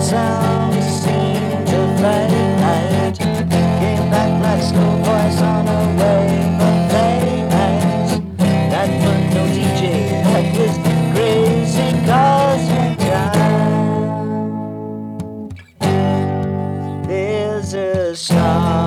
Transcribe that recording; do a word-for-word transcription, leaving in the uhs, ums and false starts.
sound seemed to fade. Came back like schoolboys on a wave of haze. That put no D J that was crazy cosmic time. There's a star